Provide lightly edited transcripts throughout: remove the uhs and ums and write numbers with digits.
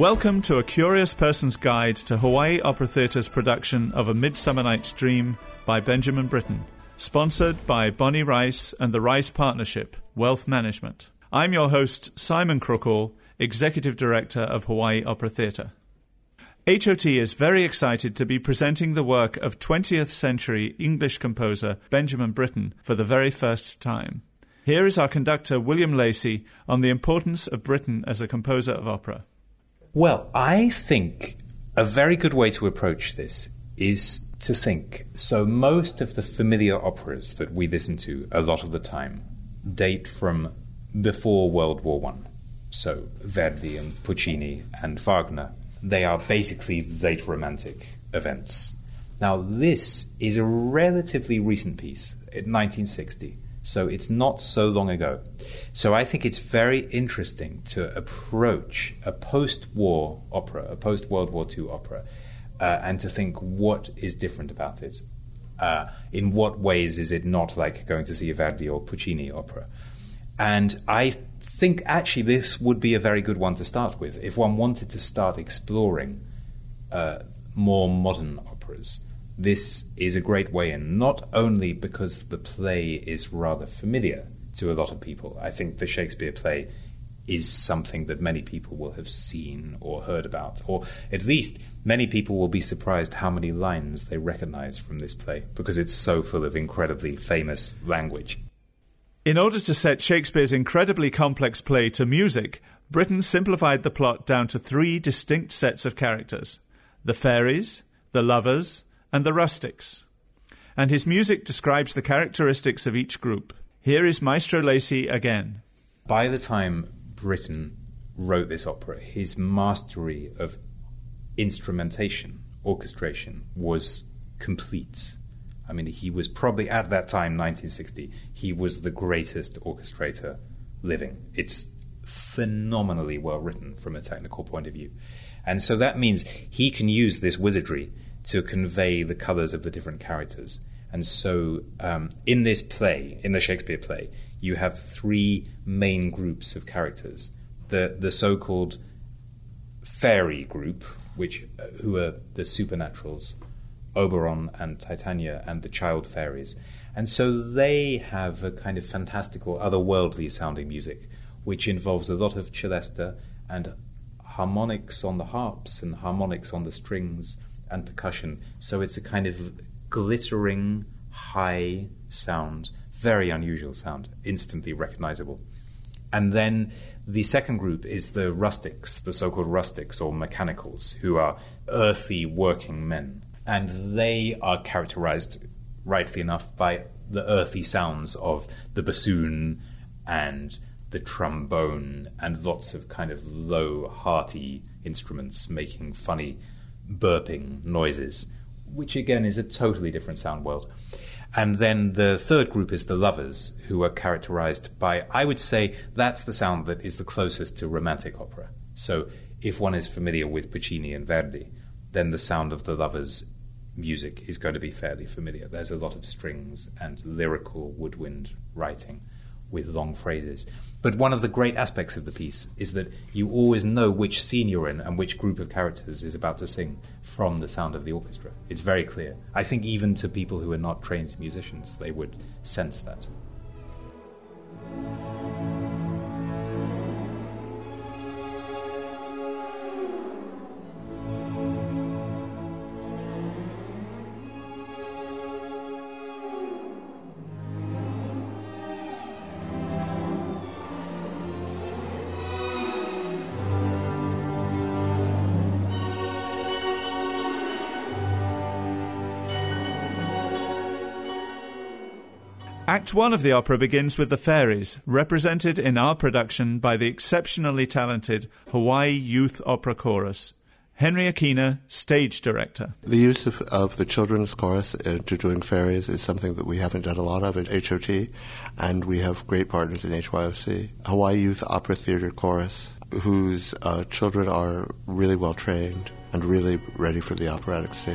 Welcome to A Curious Person's Guide to Hawaii Opera Theatre's production of A Midsummer Night's Dream by Benjamin Britten, sponsored by Bonnie Rice and the Rice Partnership, Wealth Management. I'm your host, Simon Crookall, Executive Director of Hawaii Opera Theatre. HOT is very excited to be presenting the work of 20th century English composer Benjamin Britten for the very first time. Here is our conductor William Lacey on the importance of Britten as a composer of opera. Well, I think a very good way to approach this is to think, so most of the familiar operas that we listen to a lot of the time date from before World War I. So Verdi and Puccini and Wagner, they are basically late Romantic events. Now this is a relatively recent piece, in 1960. So it's not so long ago. So I think it's very interesting to approach a post-war opera, a post-World War II opera, and to think what is different about it. In what ways is it not like going to see a Verdi or Puccini opera? And I think actually this would be a very good one to start with. If one wanted to start exploring more modern operas, this is a great way in, not only because the play is rather familiar to a lot of people. I think the Shakespeare play is something that many people will have seen or heard about, or at least many people will be surprised how many lines they recognize from this play, because it's so full of incredibly famous language. In order to set Shakespeare's incredibly complex play to music, Britten simplified the plot down to 3 distinct sets of characters: the fairies, the lovers, and the rustics. And his music describes the characteristics of each group. Here is Maestro Lacey again. By the time Britten wrote this opera, his mastery of instrumentation, orchestration, was complete. I mean, he was probably, at that time, 1960, he was the greatest orchestrator living. It's phenomenally well written from a technical point of view. And so that means he can use this wizardry to convey the colours of the different characters. And so in this play, in the Shakespeare play, you have 3 main groups of characters. The so-called fairy group, who are the supernaturals, Oberon and Titania, and the child fairies. And so they have a kind of fantastical, otherworldly sounding music, which involves a lot of celesta and harmonics on the harps and harmonics on the strings and percussion. So it's a kind of glittering, high sound, very unusual sound, instantly recognizable. And then the second group is the rustics, the so-called rustics or mechanicals, who are earthy working men. And they are characterized, rightly enough, by the earthy sounds of the bassoon and the trombone and lots of kind of low, hearty instruments making funny burping noises, which again is a totally different sound world. And then the third group is the lovers, who are characterized by, I would say, that's the sound that is the closest to romantic opera. So if one is familiar with Puccini and Verdi, then the sound of the lovers' music is going to be fairly familiar. There's a lot of strings and lyrical woodwind writing with long phrases. But one of the great aspects of the piece is that you always know which scene you're in and which group of characters is about to sing from the sound of the orchestra. It's very clear. I think even to people who are not trained musicians, they would sense that. Act 1 of the opera begins with the fairies, represented in our production by the exceptionally talented Hawaii Youth Opera Chorus. Henry Akina, stage director. The use of the children's chorus to doing fairies is something that we haven't done a lot of at HOT, and we have great partners in HYOC. Hawaii Youth Opera Theatre Chorus, whose children are really well trained and really ready for the operatic stage.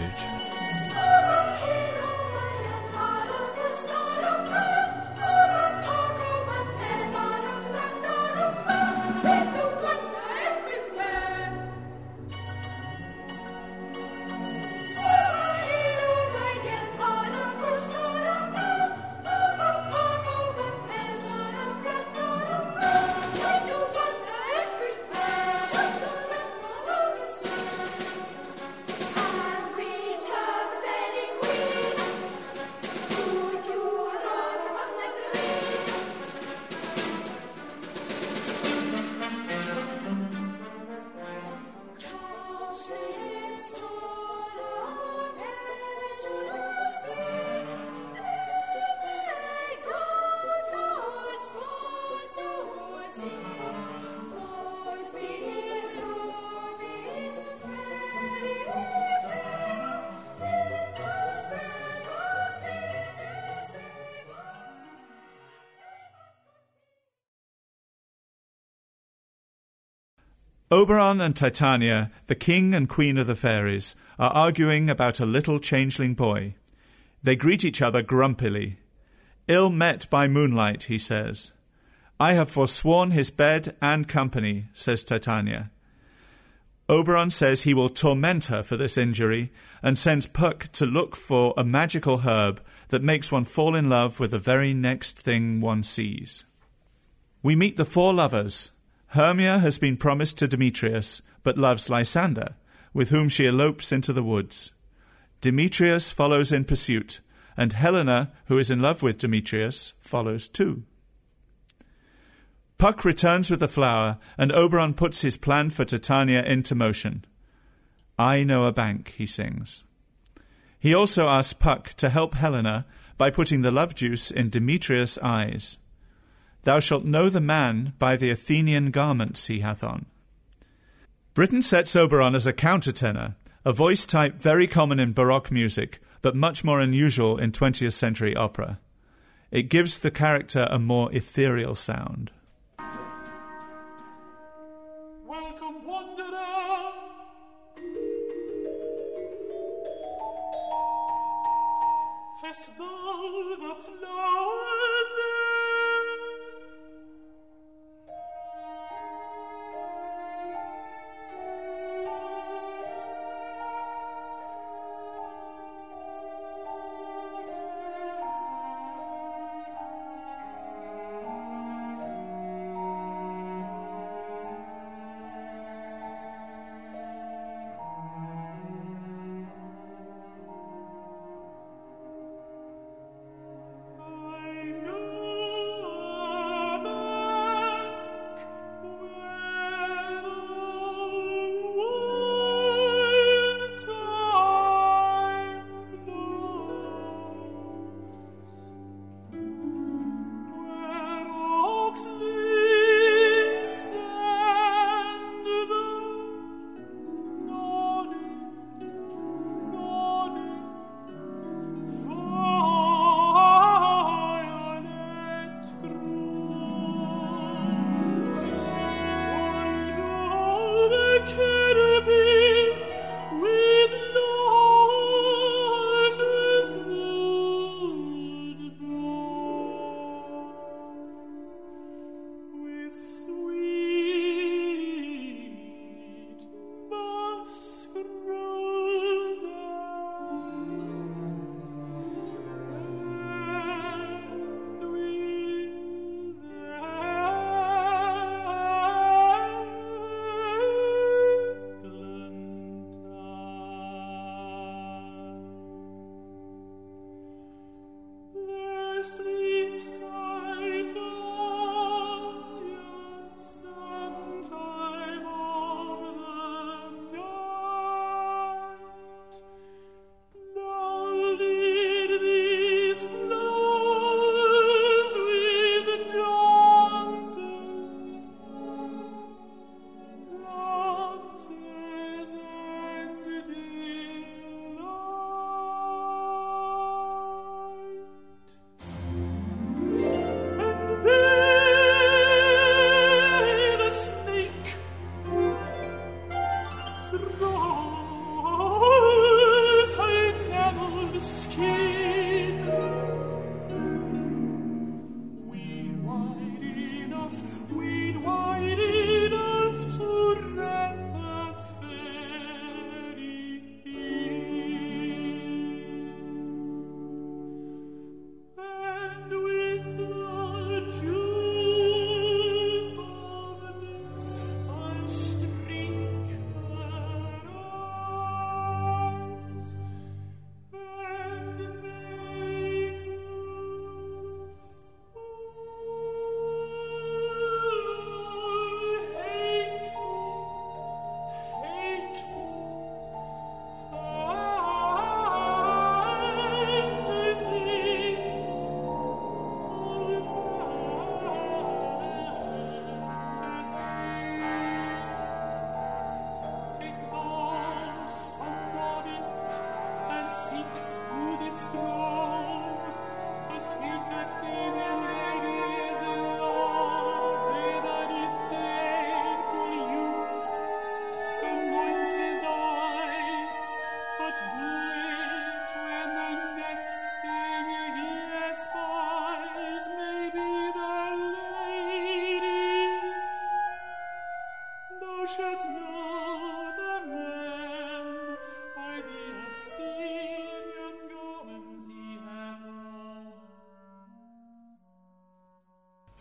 Oberon and Titania, the king and queen of the fairies, are arguing about a little changeling boy. They greet each other grumpily. "Ill met by moonlight," he says. "I have forsworn his bed and company," says Titania. Oberon says he will torment her for this injury and sends Puck to look for a magical herb that makes one fall in love with the very next thing one sees. We meet the four lovers. Hermia has been promised to Demetrius, but loves Lysander, with whom she elopes into the woods. Demetrius follows in pursuit, and Helena, who is in love with Demetrius, follows too. Puck returns with the flower, and Oberon puts his plan for Titania into motion. "I know a bank," he sings. He also asks Puck to help Helena by putting the love juice in Demetrius' eyes. "Thou shalt know the man by the Athenian garments he hath on." Britten sets Oberon as a countertenor, a voice type very common in Baroque music, but much more unusual in 20th century opera. It gives the character a more ethereal sound. Welcome, wanderer. Hast thou the flower there?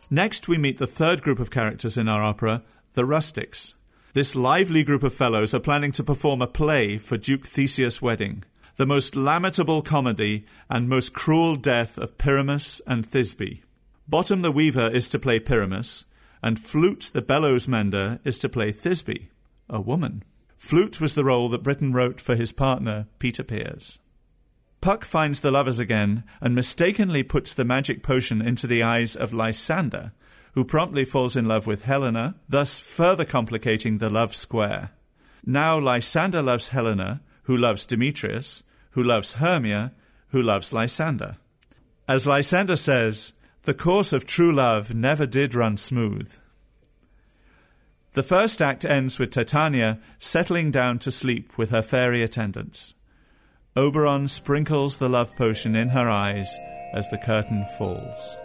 Next, we meet the third group of characters in our opera, the rustics. This lively group of fellows are planning to perform a play for Duke Theseus' wedding, the most lamentable comedy and most cruel death of Pyramus and Thisbe. Bottom the weaver is to play Pyramus, and Flute the bellows mender is to play Thisbe, a woman. Flute was the role that Britten wrote for his partner, Peter Pears. Puck finds the lovers again and mistakenly puts the magic potion into the eyes of Lysander, who promptly falls in love with Helena, thus further complicating the love square. Now Lysander loves Helena, who loves Demetrius, who loves Hermia, who loves Lysander. As Lysander says, the course of true love never did run smooth. The first act ends with Titania settling down to sleep with her fairy attendants. Oberon sprinkles the love potion in her eyes as the curtain falls.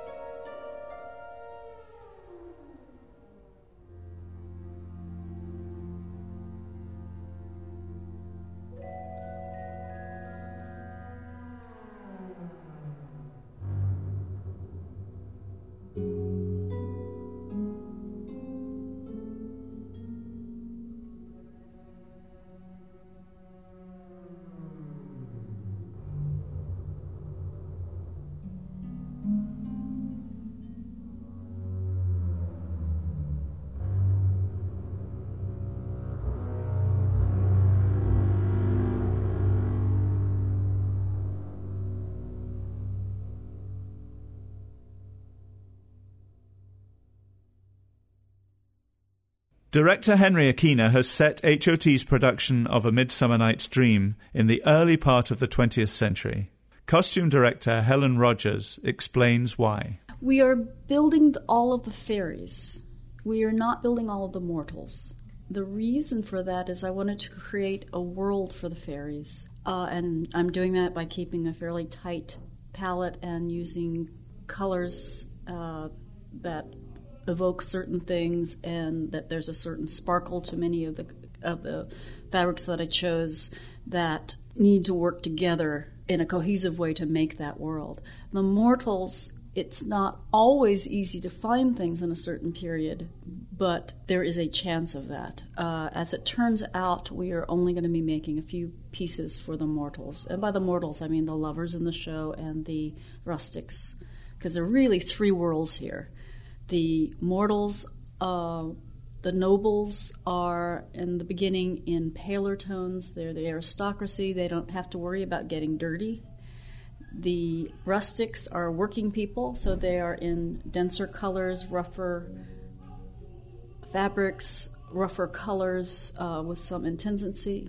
Director Henry Aquina has set HOT's production of A Midsummer Night's Dream in the early part of the 20th century. Costume director Helen Rogers explains why. We are building all of the fairies. We are not building all of the mortals. The reason for that is I wanted to create a world for the fairies. And I'm doing that by keeping a fairly tight palette and using colors that evoke certain things, and that there's a certain sparkle to many of the fabrics that I chose that need to work together in a cohesive way to make that world. The mortals, it's not always easy to find things in a certain period, but there is a chance of that. As it turns out, we are only going to be making a few pieces for the mortals. And by the mortals, I mean the lovers in the show and the rustics, because there are really three worlds here. The mortals, the nobles are in the beginning in paler tones. They're the aristocracy. They don't have to worry about getting dirty. The rustics are working people, so they are in denser colors, rougher fabrics, rougher colors with some intensity.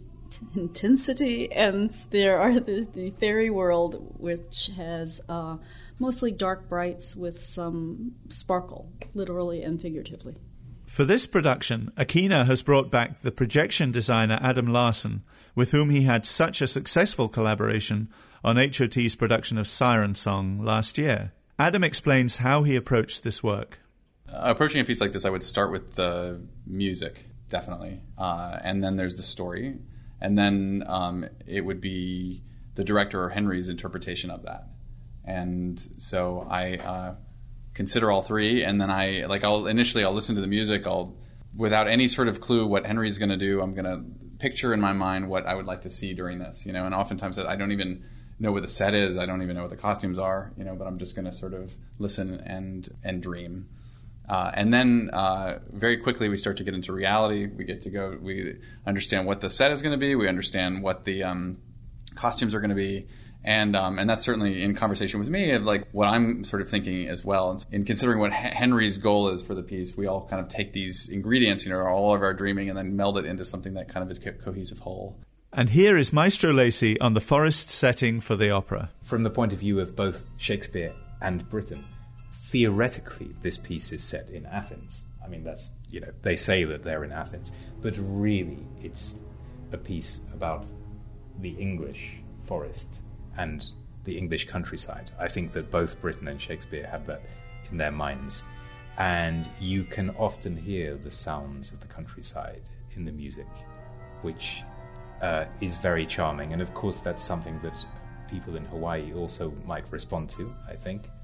And there are the fairy world, which has mostly dark brights with some sparkle, literally and figuratively. For this production, Aquina has brought back the projection designer Adam Larson, with whom he had such a successful collaboration on HOT's production of Siren Song last year. Adam explains how he approached this work. Approaching a piece like this, I would start with the music, definitely. And then there's the story. And then it would be the director or Henry's interpretation of that. And so I consider all three, and then I'll listen to the music. Without any sort of clue what Henry's going to do, I'm going to picture in my mind what I would like to see during this, and oftentimes I don't even know what the set is. I don't even know what the costumes are, but I'm just going to sort of listen and dream. And then very quickly we start to get into reality. We understand what the set is going to be. We understand what the costumes are going to be. And that's certainly in conversation with me of like what I'm sort of thinking as well. In considering what Henry's goal is for the piece, we all kind of take these ingredients, all of our dreaming, and then meld it into something that kind of is a cohesive whole. And here is Maestro Lacy on the forest setting for the opera. From the point of view of both Shakespeare and Britten, theoretically this piece is set in Athens. I mean, that's, they say that they're in Athens, but really it's a piece about the English forest and the English countryside. I think that both Britten and Shakespeare have that in their minds. And you can often hear the sounds of the countryside in the music, which is very charming. And of course, that's something that people in Hawaii also might respond to, I think.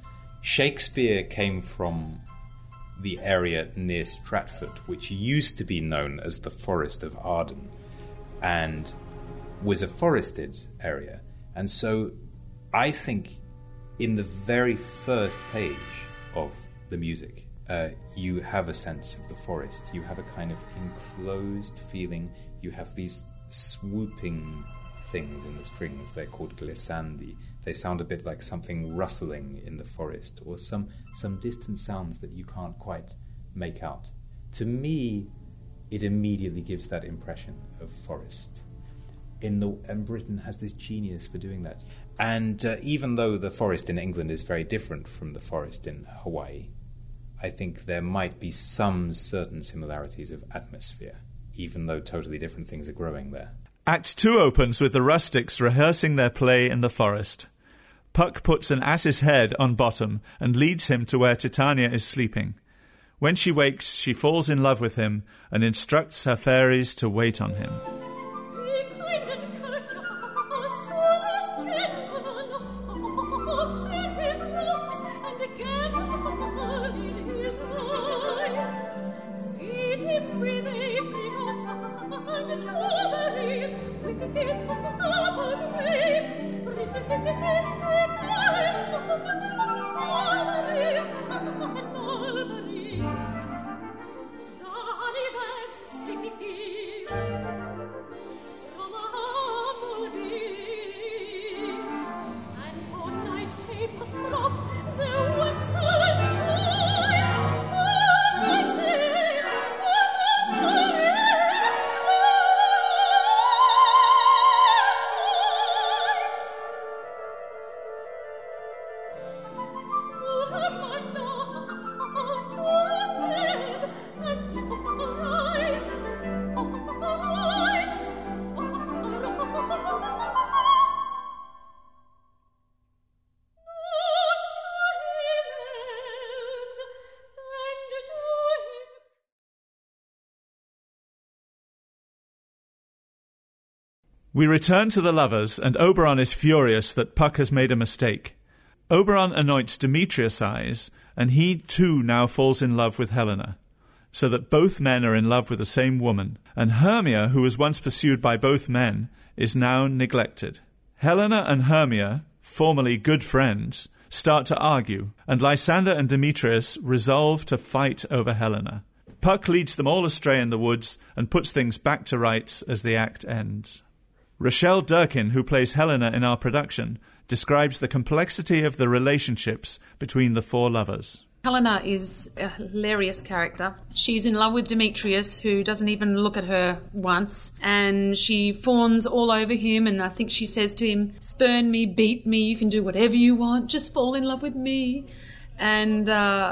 Shakespeare came from the area near Stratford, which used to be known as the Forest of Arden, and was a forested area. And so I think in the very first page of the music, you have a sense of the forest. You have a kind of enclosed feeling. You have these swooping things in the strings. They're called glissandi. They sound a bit like something rustling in the forest, or some distant sounds that you can't quite make out. To me, it immediately gives that impression of forest. And Britain has this genius for doing that. And even though the forest in England is very different from the forest in Hawaii, I think there might be some certain similarities of atmosphere, even though totally different things are growing there. Act 2 opens with the rustics rehearsing their play in the forest. Puck puts an ass's head on Bottom and leads him to where Titania is sleeping. When she wakes, she falls in love with him and instructs her fairies to wait on him. We return to the lovers, and Oberon is furious that Puck has made a mistake. Oberon anoints Demetrius' eyes, and he too now falls in love with Helena, so that both men are in love with the same woman, and Hermia, who was once pursued by both men, is now neglected. Helena and Hermia, formerly good friends, start to argue, and Lysander and Demetrius resolve to fight over Helena. Puck leads them all astray in the woods and puts things back to rights as the act ends. Rochelle Durkin, who plays Helena in our production, describes the complexity of the relationships between the four lovers. Helena is a hilarious character. She's in love with Demetrius, who doesn't even look at her once, and she fawns all over him, and I think she says to him, "Spurn me, beat me, you can do whatever you want, just fall in love with me." And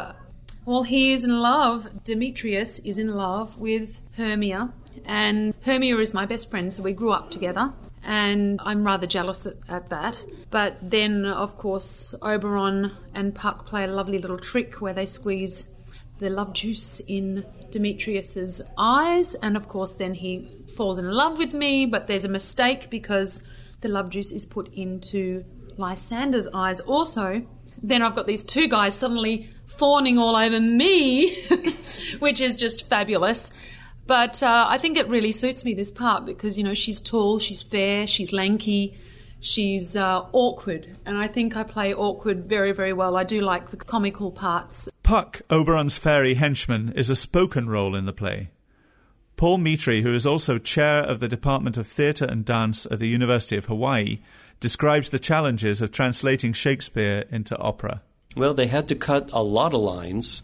while he is in love, Demetrius is in love with Hermia, and Hermia is my best friend, so we grew up together, and I'm rather jealous at that. But then, of course, Oberon and Puck play a lovely little trick where they squeeze the love juice in Demetrius's eyes, and of course then he falls in love with me, but there's a mistake because the love juice is put into Lysander's eyes also. Then I've got these two guys suddenly fawning all over me, which is just fabulous. But I think it really suits me, this part, because, you know, she's tall, she's fair, she's lanky, she's awkward. And I think I play awkward very, very well. I do like the comical parts. Puck, Oberon's fairy henchman, is a spoken role in the play. Paul Mitri, who is also chair of the Department of Theatre and Dance at the University of Hawaii, describes the challenges of translating Shakespeare into opera. Well, they had to cut a lot of lines.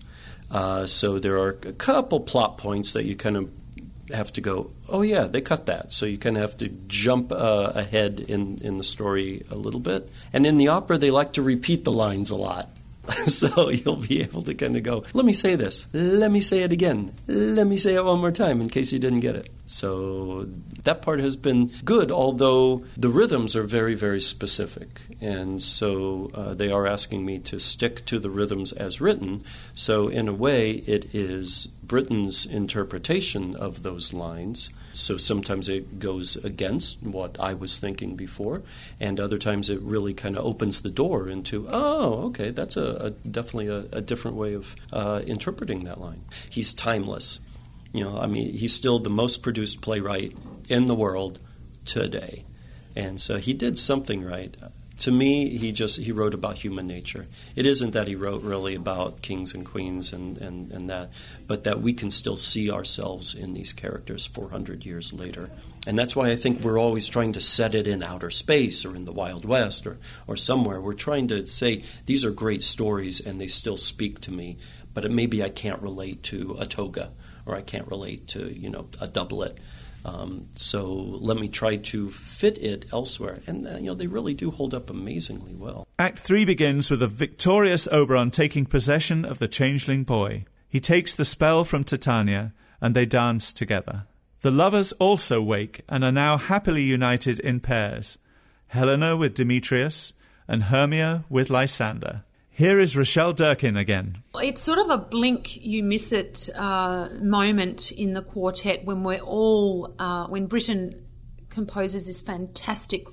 So there are a couple plot points that you kind of have to go, oh yeah, they cut that. So you kind of have to jump ahead in the story a little bit. And in the opera, they like to repeat the lines a lot. So you'll be able to kind of go, let me say this, let me say it again, let me say it one more time in case you didn't get it. So that part has been good, although the rhythms are very, very specific. And so they are asking me to stick to the rhythms as written. So in a way, it is Britten's interpretation of those lines. So sometimes it goes against what I was thinking before, and other times it really kind of opens the door into, oh, okay, that's definitely a different way of interpreting that line. He's timeless. He's still the most produced playwright in the world today. And so he did something right. To me, he wrote about human nature. It isn't that he wrote really about kings and queens and that, but that we can still see ourselves in these characters 400 years later. And that's why I think we're always trying to set it in outer space or in the Wild West or somewhere. We're trying to say, these are great stories and they still speak to me, but maybe I can't relate to a toga or I can't relate to, a doublet. So let me try to fit it elsewhere. And, they really do hold up amazingly well. Act 3 begins with a victorious Oberon taking possession of the changeling boy. He takes the spell from Titania, and they dance together. The lovers also wake and are now happily united in pairs, Helena with Demetrius and Hermia with Lysander. Here is Rochelle Durkin again. It's sort of a blink, you miss it moment in the quartet when we're all, when Britten composes this fantastic,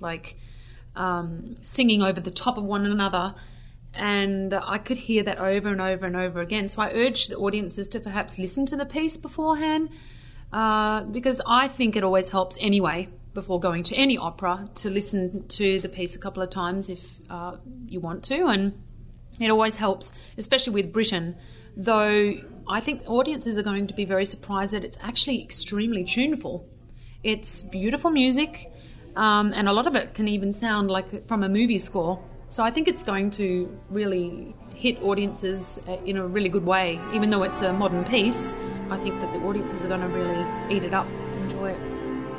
singing over the top of one another. And I could hear that over and over and over again. So I urge the audiences to perhaps listen to the piece beforehand, because I think it always helps anyway, before going to any opera, to listen to the piece a couple of times if you want to. And it always helps, especially with Britten, though I think audiences are going to be very surprised that it's actually extremely tuneful. It's beautiful music, and a lot of it can even sound like from a movie score. So I think it's going to really hit audiences in a really good way. Even though it's a modern piece, I think that the audiences are going to really eat it up, enjoy it.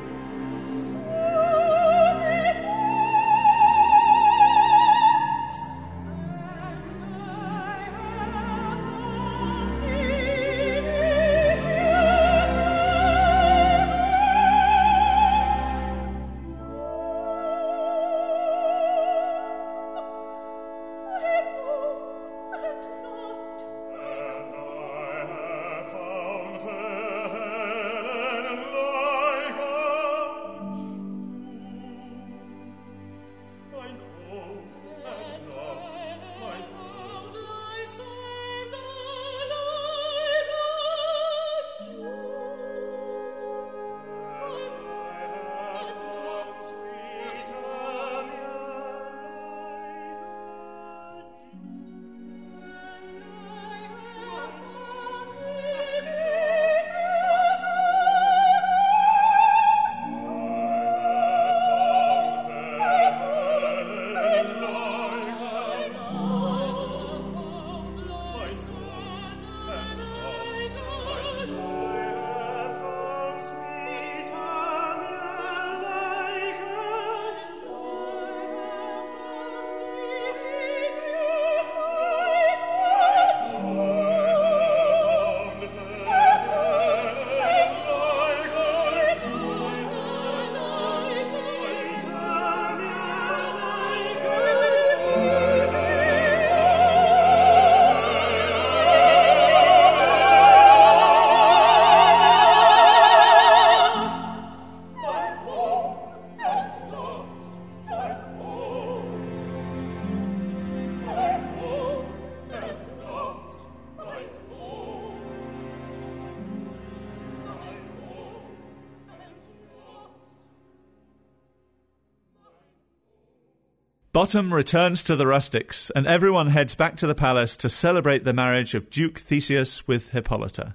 Bottom returns to the rustics, and everyone heads back to the palace to celebrate the marriage of Duke Theseus with Hippolyta.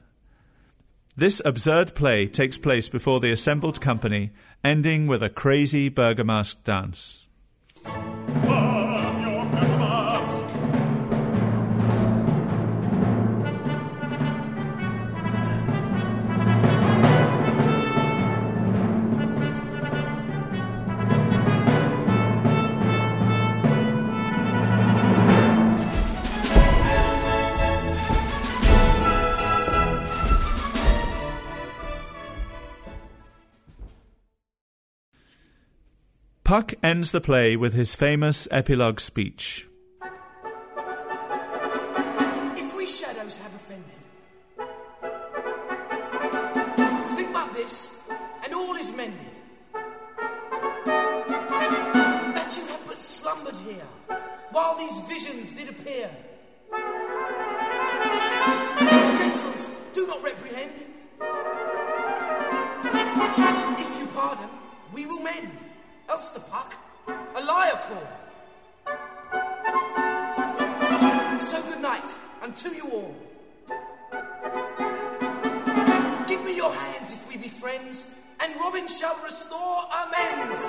This absurd play takes place before the assembled company, ending with a crazy Bergamask dance. Puck ends the play with his famous epilogue speech. If we shadows have offended, while these visions did appear. Gentles, do not reprehend. If you pardon, we will mend, else the puck a liar call. So good night unto you all. Give me your hands if we be friends, and Robin shall restore amends.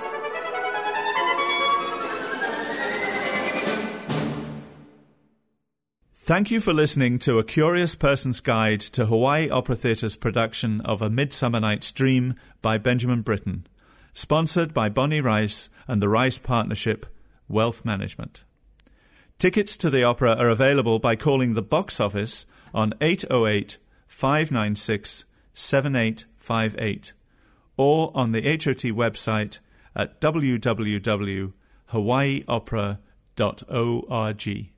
Thank you for listening to A Curious Person's Guide to Hawaii Opera Theatre's production of A Midsummer Night's Dream by Benjamin Britten, sponsored by Bonnie Rice and the Rice Partnership, Wealth Management. Tickets to the opera are available by calling the box office on 808-596-7858 or on the HOT website at www.hawaiiopera.org.